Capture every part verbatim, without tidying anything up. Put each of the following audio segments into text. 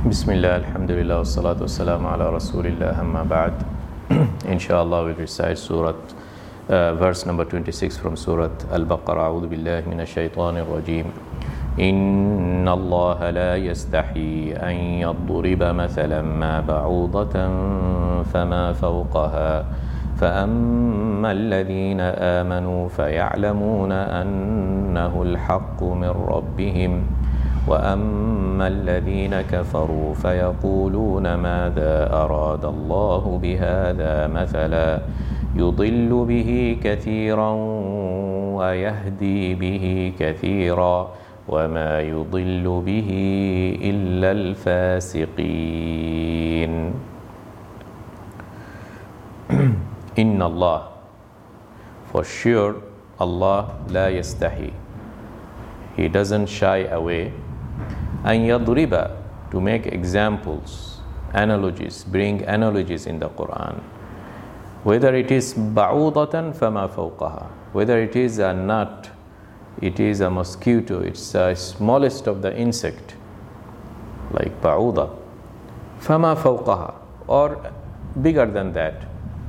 Bismillah, alhamdulillah, wassalatu wassalamu ala rasulillah, amma ba'd. Inshallah, we'll recite Surah, uh, verse number twenty-six from Surah Al-Baqarah. A'udhu billahi minash shaitanir rajim. Inna Allah la yastahi an yadriba mathalan ma ba'udatan fama fawqaha. فأما الذين آمنوا فيعلمون أنه الحق من ربهم وأما الذين كفروا فيقولون ماذا أراد الله بهذا مثلا يضل به كثيرا ويهدي به كثيرا وما يضل به إلا الفاسقين. Inna Allah, for sure Allah la yastahi, He doesn't shy away, an yadriba, to make examples, analogies, bring analogies in the Quran. Whether it is ba'udatan fama fawqaha, whether it is a nut, it is a mosquito, it's the smallest of the insect, like ba'uda, fama fawqaha, or bigger than that,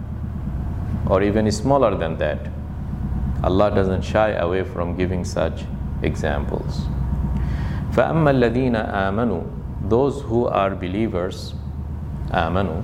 or even smaller than that. Allah doesn't shy away from giving such examples. فَأَمَّا الَّذِينَ آمَنُوا, those who are believers, آمَنُوا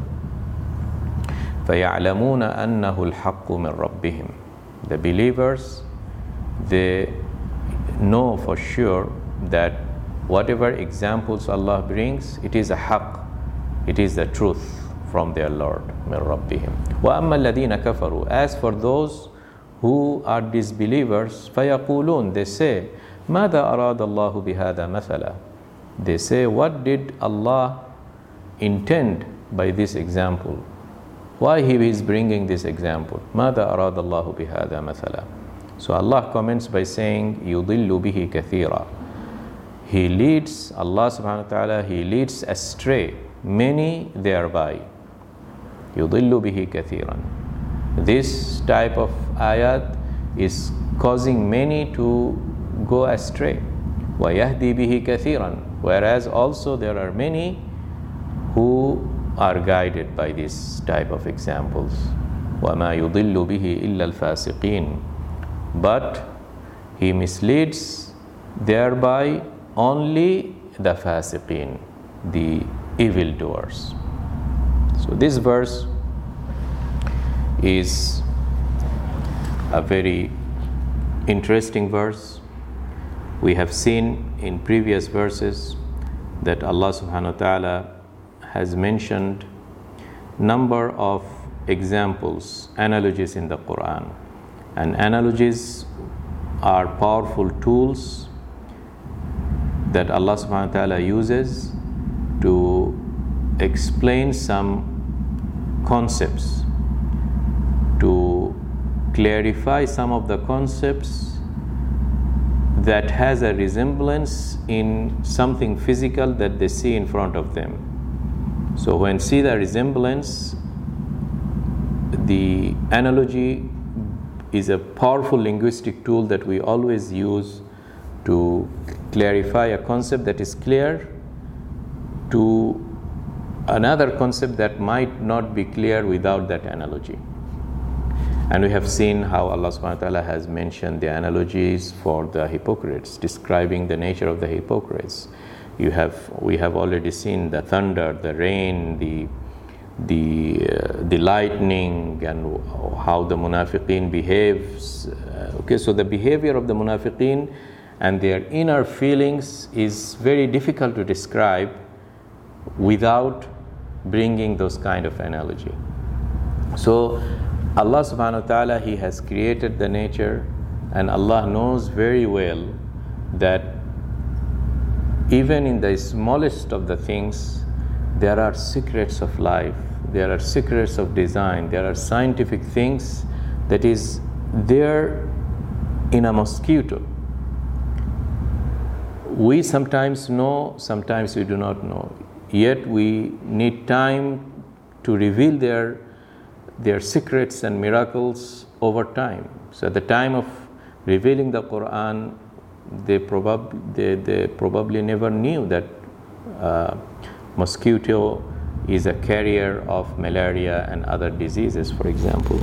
فَيَعْلَمُونَ أَنَّهُ الْحَقُّ مِنْ رَبِّهِمْ. The believers, they know for sure that whatever examples Allah brings, it is a haqq, it is the truth from their Lord, min Rabbihim. وَأَمَّا الَّذِينَ كَفَرُوا, as for those who are disbelievers, فَيَقُولُونَ, they say, مَاذَا أَرَادَ اللَّهُ بِهَذَا مَثَلًا. They say, what did Allah intend by this example? Why He is bringing this example? مَاذَا أَرَادَ اللَّهُ بِهَذَا مَثَلًا. So Allah comments by saying, يُضِلُّ بِهِ كَثِيرًا. He leads, Allah subhanahu wa ta'ala, He leads astray many thereby. يُضِلُّ بِهِ كَثِيرًا. This type of ayat is causing many to go astray. وَيَهْدِي بِهِ كَثِيرًا. Whereas also there are many who are guided by this type of examples. وَمَا يُضِلُّ بِهِ إِلَّا الْفَاسِقِينَ. But he misleads thereby only the fasiqeen, the evildoers. So this verse is a very interesting verse. We have seen in previous verses that Allah subhanahu wa ta'ala has mentioned number of examples, analogies in the Quran. And analogies are powerful tools that Allah subhanahu wa ta'ala uses to explain some concepts, to clarify some of the concepts that has a resemblance in something physical that they see in front of them. So when see the resemblance, the analogy is a powerful linguistic tool that we always use to clarify a concept that is clear to another concept that might not be clear without that analogy. And we have seen how Allah subhanahu wa ta'ala has mentioned the analogies for the hypocrites, describing the nature of the hypocrites. You have, we have already seen the thunder, the rain, the the uh, the lightning, and how the munafiqeen behaves. Uh, okay, so the behavior of the munafiqeen and their inner feelings is very difficult to describe without bringing those kind of analogy. So Allah subhanahu wa ta'ala, He has created the nature, and Allah knows very well that even in the smallest of the things there are secrets of life, there are secrets of design, there are scientific things that is there in a mosquito. We sometimes know, sometimes we do not know. Yet we need time to reveal their their secrets and miracles over time. So at the time of revealing the Quran, they, probab- they, they probably never knew that uh, mosquito is a carrier of malaria and other diseases, for example.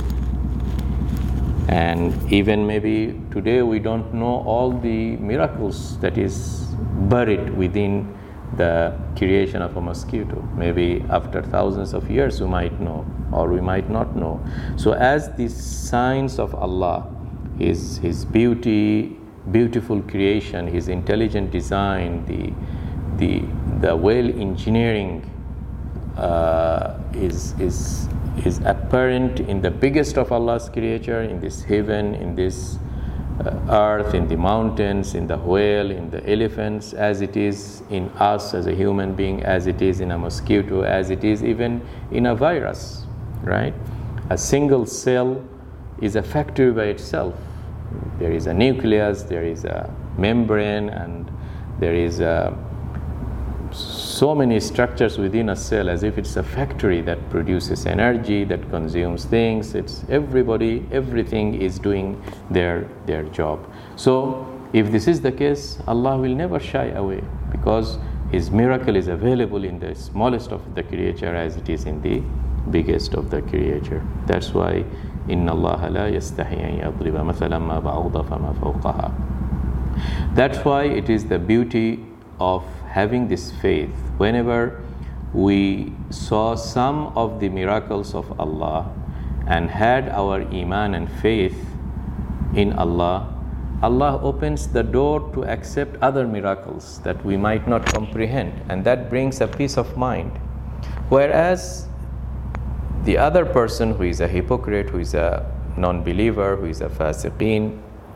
And even maybe today we don't know all the miracles that is buried within the creation of a mosquito. Maybe after thousands of years we might know, or we might not know. So as these signs of Allah, his his beauty, beautiful creation, his intelligent design, the the the well engineering uh, is is is apparent in the biggest of Allah's creature, in this heaven, in this uh, earth, in the mountains, in the whale, in the elephants, as it is in us as a human being, as it is in a mosquito, as it is even in a virus, right? A single cell is a factory by itself. There is a nucleus, there is a membrane, and there is a so many structures within a cell, as if it's a factory that produces energy, that consumes things. It's everybody, everything is doing their their job. So if this is the case, Allah will never shy away, because his miracle is available in the smallest of the creature as it is in the biggest of the creature. That's why inna Allah la yastahi an yadriba mathalan ma ba'uda fama fawqaha. That's why it is the beauty of having this faith. Whenever we saw some of the miracles of Allah and had our iman and faith in Allah, Allah opens the door to accept other miracles that we might not comprehend, and that brings a peace of mind. Whereas the other person who is a hypocrite, who is a non-believer, who is a fasiqeen,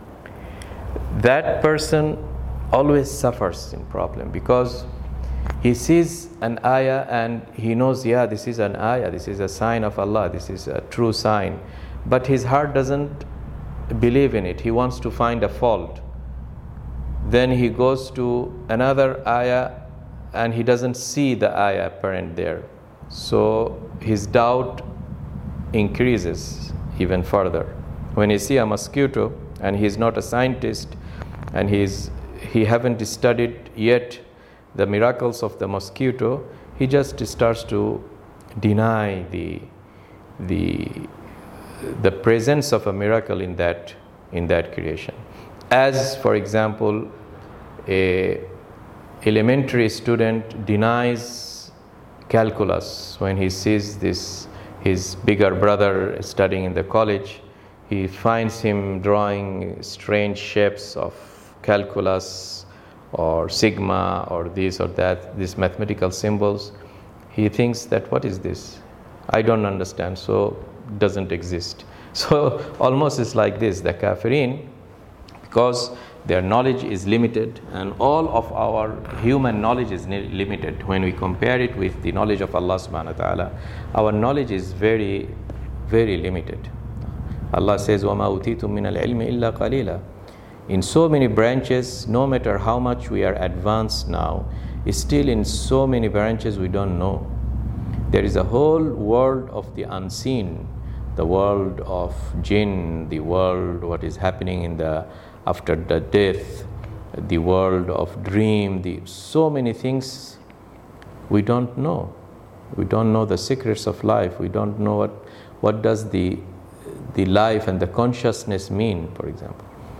that person always suffers in problem, because he sees an ayah and he knows, yeah, this is an ayah, this is a sign of Allah, this is a true sign, but his heart doesn't believe in it. He wants to find a fault. Then he goes to another ayah and he doesn't see the ayah apparent there. So his doubt increases even further. When he sees a mosquito and he's not a scientist and he's he haven't studied yet the miracles of the mosquito, he just starts to deny the the the presence of a miracle in that in that creation. As for example, a elementary student denies calculus when he sees this his bigger brother studying in the college. He finds him drawing strange shapes of calculus or sigma or this or that, these mathematical symbols. He thinks that, what is this? I don't understand, so doesn't exist. So almost it's like this, the kafirin, because their knowledge is limited, and all of our human knowledge is limited. When we compare it with the knowledge of Allah subhanahu wa ta'ala, our knowledge is very, very limited. Allah says, وَمَا أُوتِيتُم مِّنَ الْعِلْمِ إِلَّا قَلِيلًا. In so many branches, no matter how much we are advanced now, still in so many branches we don't know. There is a whole world of the unseen, the world of jinn, the world what is happening in the after the death, the world of dream, the so many things we don't know. We don't know the secrets of life. We don't know what what does the the life and the consciousness mean, for example.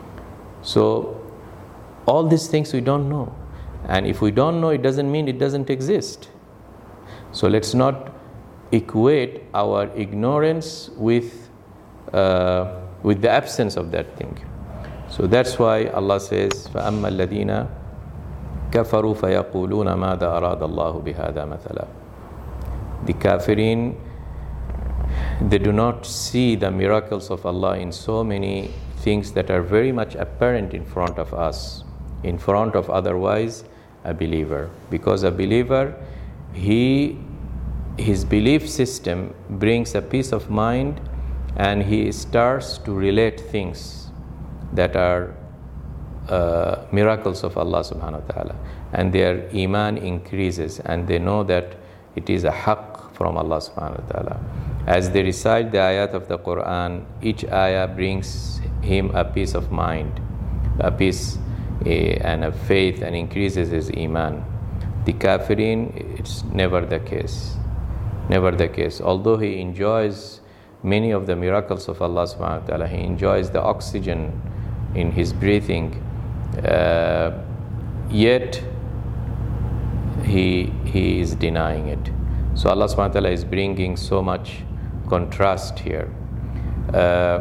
So all these things we don't know, and if we don't know, it doesn't mean it doesn't exist. So let's not equate our ignorance with uh, with the absence of that thing. So that's why Allah says, فَأَمَّا الَّذِينَ كَفَرُوا فَيَقُولُونَ مَاذَا أَرَادَ اللَّهُ بِهَذَا مَثَلًا. The kafirin, they do not see the miracles of Allah in so many things that are very much apparent in front of us, in front of otherwise a believer. Because a believer, he his belief system brings a peace of mind, and he starts to relate things that are uh, miracles of Allah subhanahu wa ta'ala, and their iman increases, and they know that it is a haqq from Allah subhanahu wa ta'ala. As they recite the ayat of the Quran, each ayah brings him a peace of mind, a peace a, and a faith, and increases his iman. The kafirin, it's never the case. Never the case. Although he enjoys many of the miracles of Allah subhanahu wa ta'ala, he enjoys the oxygen in his breathing, uh, yet he he is denying it. So Allah subhanahu wa ta'ala is bringing so much contrast here. Uh,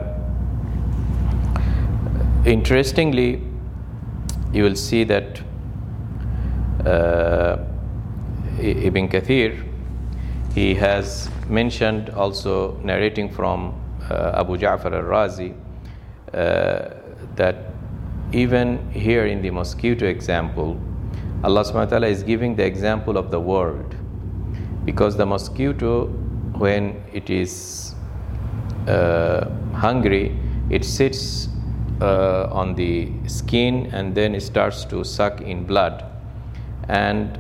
interestingly, you will see that uh, Ibn Kathir, he has mentioned, also narrating from uh, Abu Ja'far al-Razi, uh, that even here in the mosquito example, Allah subhanahu wa ta'ala is giving the example of the world, because the mosquito, when it is uh, hungry, it sits uh, on the skin and then it starts to suck in blood, and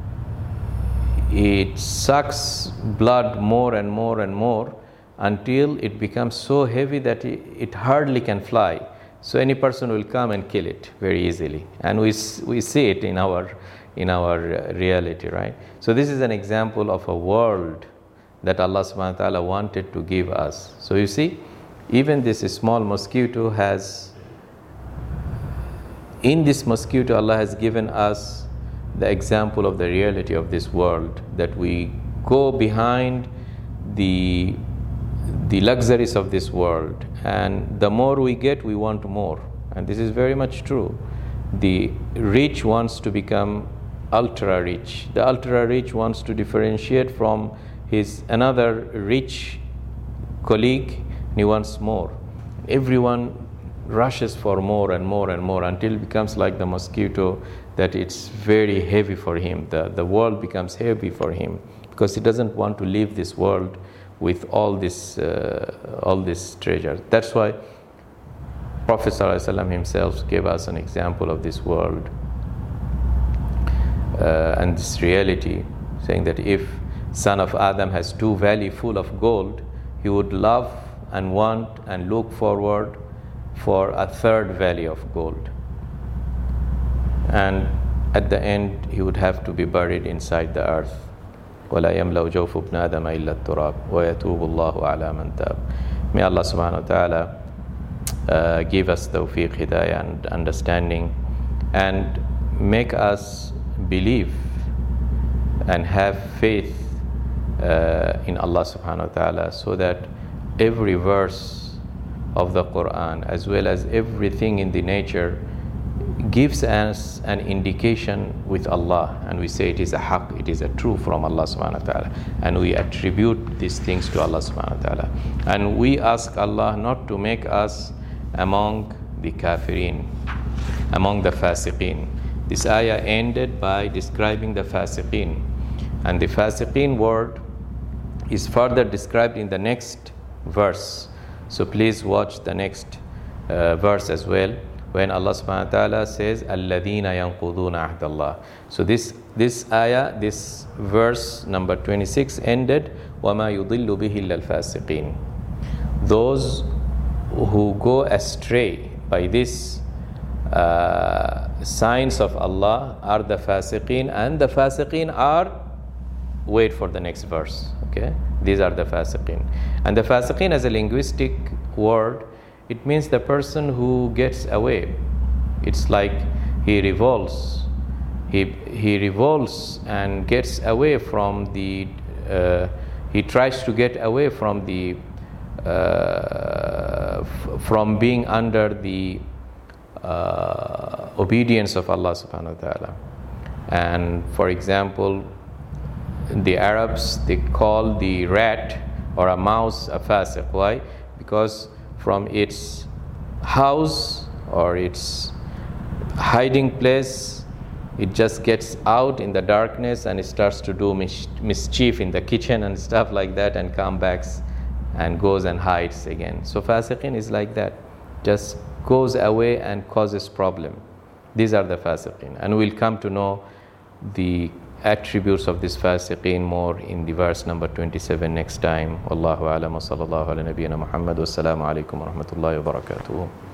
it sucks blood more and more and more until it becomes so heavy that it, it hardly can fly. So any person will come and kill it very easily, and we we see it in our in our reality, right? So this is an example of a world that Allah subhanahu wa ta'ala wanted to give us. So you see, even this small mosquito has, in this mosquito, Allah has given us the example of the reality of this world, that we go behind the the luxuries of this world, and the more we get, we want more. And this is very much true. The rich wants to become ultra rich. The ultra rich wants to differentiate from his another rich colleague, and he wants more. Everyone rushes for more and more and more until it becomes like the mosquito, that it's very heavy for him. The, the world becomes heavy for him because he doesn't want to leave this world with all this uh, all this treasure. That's why Prophet ﷺ himself gave us an example of this world uh, and this reality, saying that if son of Adam has two valleys full of gold, he would love and want and look forward for a third valley of gold. And at the end, he would have to be buried inside the earth. وَلَا يَمْلَوْ جَوْفُ ابْنَ آدَمَ إِلَّا التُّرَابِ وَيَتُوبُ اللَّهُ عَلَى مَنْ تَابَ. May Allah subhanahu wa ta'ala uh, give us tawfiq, hidayah and understanding, and make us believe and have faith uh, in Allah subhanahu wa ta'ala, so that every verse of the Quran, as well as everything in the nature, gives us an indication with Allah, and we say it is a haqq, it is a true from Allah subhanahu wa ta'ala, and we attribute these things to Allah subhanahu wa ta'ala, and we ask Allah not to make us among the kafirin, among the fasiqeen. This ayah ended by describing the fasiqeen, and the fasiqeen word is further described in the next verse. So please watch the next uh, verse as well, when Allah subhanahu wa ta'ala says alladhina yanquduna ahdallah. So this this ayah, this verse number twenty-six ended wama yudillu bihi illa al-fasiqin. Those who go astray by this uh, signs of Allah are the fasiqin, and the fasiqin are, wait for the next verse, okay? These are the fasiqin. And the fasiqin, as a linguistic word, it means the person who gets away. It's like he revolts. He he revolts and gets away from the. Uh, he tries to get away from the. Uh, f- from being under the uh, obedience of Allah subhanahu wa ta'ala. And for example, the Arabs, they call the rat or a mouse a fasiq. Why? Because from its house or its hiding place, it just gets out in the darkness and it starts to do mis- mischief in the kitchen and stuff like that, and comes back and goes and hides again. So fasiqin is like that, just goes away and causes problem. These are the fasiqin, and we'll come to know the attributes of this fasiqin more in the verse number twenty-seven next time. Wallahu a'lam wa sallallahu ala nabiyyina Muhammad wa assalamu alaikum wa rahmatullahi wa barakatuh.